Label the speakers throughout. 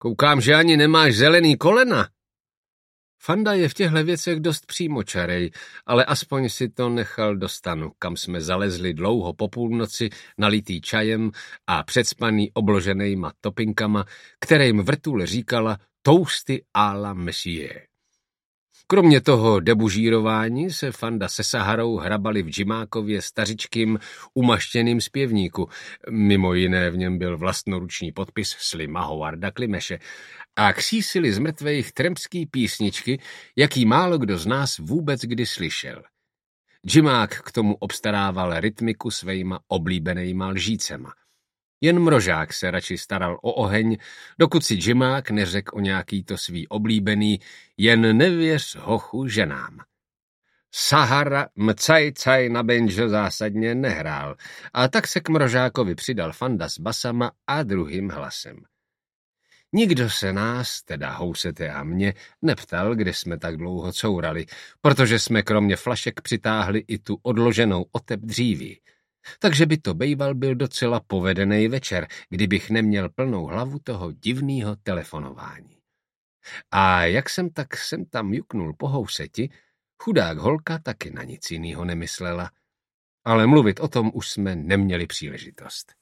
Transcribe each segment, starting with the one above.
Speaker 1: Koukám, že ani nemáš zelený kolena. Fanda je v těchto věcech dost přímočarej, ale aspoň si to nechal do stanu, kam jsme zalezli dlouho po půlnoci, nalitý čajem a předspaný obloženýma topinkama, kterým vrtule říkala toasty à la Monsieur. Kromě toho debužírování se Fanda se Saharou hrabali v Džimákově stařičkým umaštěným zpěvníku. Mimo jiné v něm byl vlastnoruční podpis Slima Howarda Klimeše a křísili z mrtvejch trampský písničky, jaký málo kdo z nás vůbec kdy slyšel. Džimák k tomu obstarával rytmiku svejma oblíbenejma lžícema. Jen Mrožák se radši staral o oheň, dokud si Džimák neřekl o nějaký to svý oblíbený jen nevěř hochu ženám. Sahara mcaj na banjo zásadně nehrál a tak se k Mrožákovi přidal Fanda s basama a druhým hlasem. Nikdo se nás, teda Housete a mě, neptal, kde jsme tak dlouho courali, protože jsme kromě flašek přitáhli i tu odloženou otep dříví. Takže by to bejval byl docela povedený večer, kdybych neměl plnou hlavu toho divného telefonování. A jak jsem tak sem tam juknul po Houseti, chudák holka taky na nic jinýho nemyslela. Ale mluvit o tom už jsme neměli příležitost.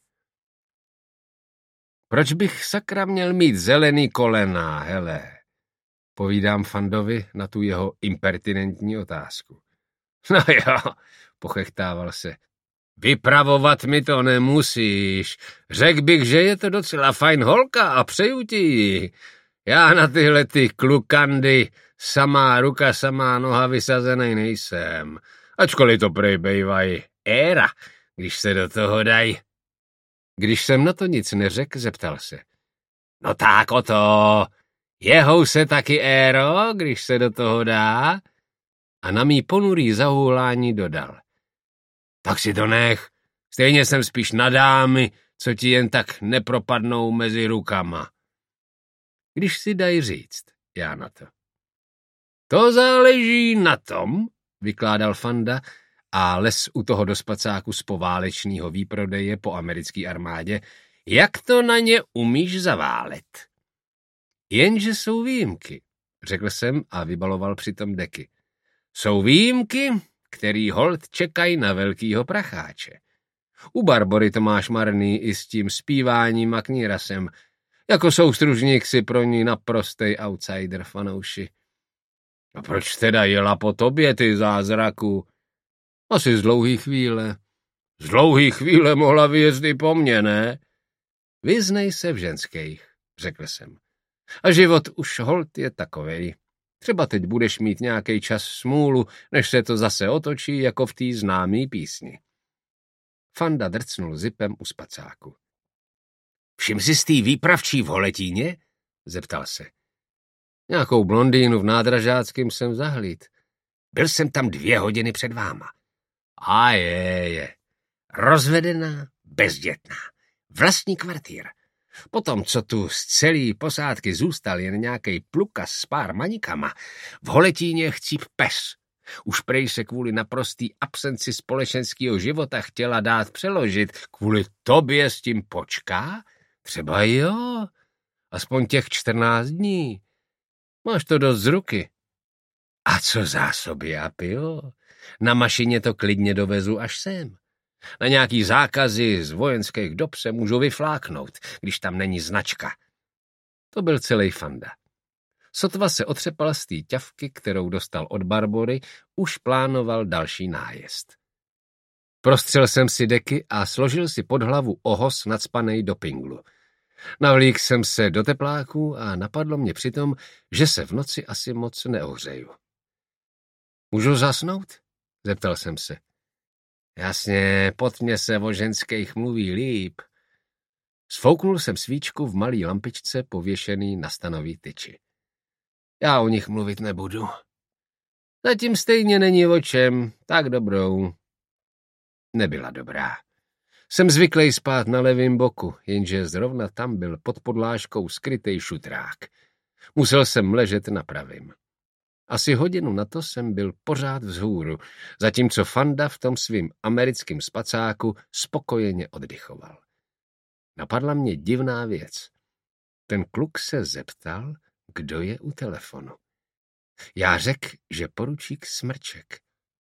Speaker 1: Proč bych sakra měl mít zelený kolena, hele? Povídám Fandovi na tu jeho impertinentní otázku. No jo, pochechtával se. Vypravovat mi to nemusíš. Řekl bych, že je to docela fajn holka a přeju ti ji. Já na tyhle ty klukandy samá ruka, samá noha vysazenej nejsem. Ačkoliv to prej bejvaj éra, když se do toho dají. Když jsem na to nic neřekl, zeptal se. No tak o to. Je House taky éro, když se do toho dá? A na mý ponurý zahůlání dodal. Tak si to nech. Stejně jsem spíš na dámy, co ti jen tak nepropadnou mezi rukama. Když si dají říct, já na to. To záleží na tom, vykládal Fanda a les u toho do spacáku z poválečního výprodeje po americké armádě, jak to na ně umíš zaválet. Jenže jsou výjimky, řekl jsem a vybaloval přitom deky. Jsou výjimky, který holt čekají na velkýho pracháče. U Barbory to máš marný i s tím zpíváním a knírasem. Jako soustružník si pro ní naprostej outsider, fanouši. A proč teda jela po tobě, ty zázraku? Asi z dlouhý chvíle. Z dlouhý chvíle mohla vyjezd i po mně, ne? Vyznej se v ženských, řekl jsem. A život už holt je takovej. Třeba teď budeš mít nějaký čas smůlu, než se to zase otočí, jako v té známý písni. Fanda drcnul zipem u spacáku. Všim si z té výpravčí v Holetíně? Zeptal se. Nějakou blondýnu v nádražáckým jsem zahlíd. Byl jsem tam 2 hodiny před váma. A je. Rozvedená, bezdětná. Vlastní kvartír. Potom, co tu z celý posádky zůstal jen nějakej plukas s pár manikama, v Holetíně chcíp pes. Už prej se kvůli naprostý absenci společenského života chtěla dát přeložit. Kvůli tobě s tím počká? Třeba jo. Aspoň těch 14 dní. Máš to dost z ruky. A co zásoby a pivo? Na mašině to klidně dovezu až sem. Na nějaký zákazy z vojenských dob se můžu vyfláknout, když tam není značka. To byl celý Fanda. Sotva se otřepal z té ťavky, kterou dostal od Barbory, už plánoval další nájezd. Prostřel jsem si deky a složil si pod hlavu ohos nacpanej do pinglu. Navlík jsem se do tepláků a napadlo mě přitom, že se v noci asi moc neohřeju. Můžu zasnout? Zeptal jsem se. Jasně, pod mě se o ženských mluví líp. Sfouknul jsem svíčku v malý lampičce pověšený na stanový tyči. Já o nich mluvit nebudu. Zatím stejně není o čem, tak dobrou. Nebyla dobrá. Jsem zvyklý spát na levém boku, jenže zrovna tam byl pod podlážkou skrytej šutrák. Musel jsem ležet na pravým. Asi hodinu na to jsem byl pořád vzhůru, zatímco Fanda v tom svým americkém spacáku spokojeně oddychoval. Napadla mě divná věc. ten kluk se zeptal, kdo je u telefonu. Já řekl, že poručík Smrček.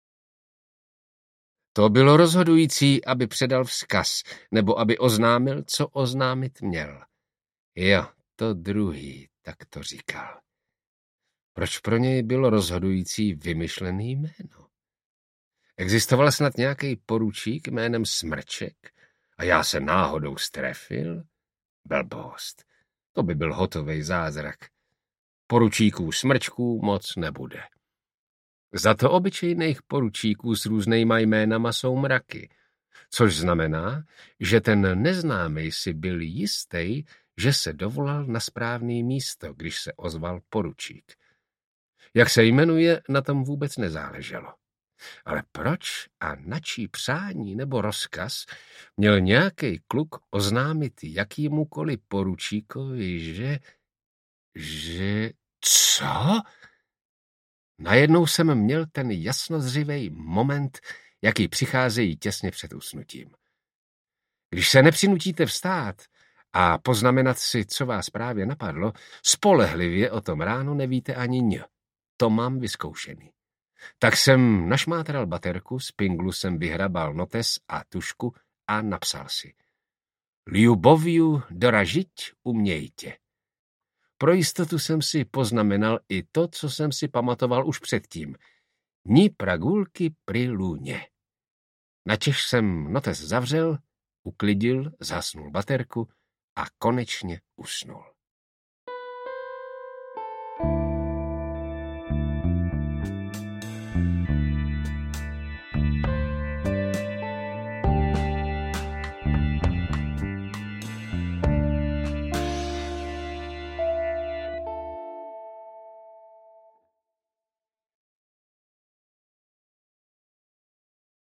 Speaker 1: To bylo rozhodující, aby předal vzkaz, nebo aby oznámil, co oznámit měl. Jo, to druhý, tak to říkal. Proč pro něj bylo rozhodující vymyšlený jméno? Existoval snad nějaký poručík jménem Smrček a já se náhodou strefil? Blbost. To by byl hotovej zázrak. Poručíků Smrčků moc nebude. Za to obyčejných poručíků s různýma jménama jsou mraky, což znamená, že ten neznámý si byl jistý, že se dovolal na správný místo, když se ozval poručík. Jak se jmenuje, na tom vůbec nezáleželo. Ale proč a na čí přání nebo rozkaz měl nějaký kluk oznámit jakýmukoliv poručíkovi, že... Co? Najednou jsem měl ten jasnozřivej moment, jaký přicházejí těsně před usnutím. Když se nepřinutíte vstát a poznamenat si, co vás právě napadlo, spolehlivě o tom ráno nevíte ani ň. To mám vyzkoušený. Tak jsem našmátral baterku, z pinglu jsem vyhrabal notes a tušku a napsal si: Ljuboviu doražiť umějtě. Pro jistotu jsem si poznamenal i to, co jsem si pamatoval už předtím. Ni pragulky pri lůně. Načež jsem notes zavřel, uklidil, zhasnul baterku a konečně usnul.